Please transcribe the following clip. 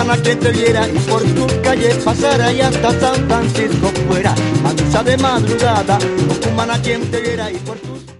Tucumán a quien te viera y por tus calles pasara y hasta San Francisco fuera. A misa de madrugada, Tucumán a quien te viera y por tus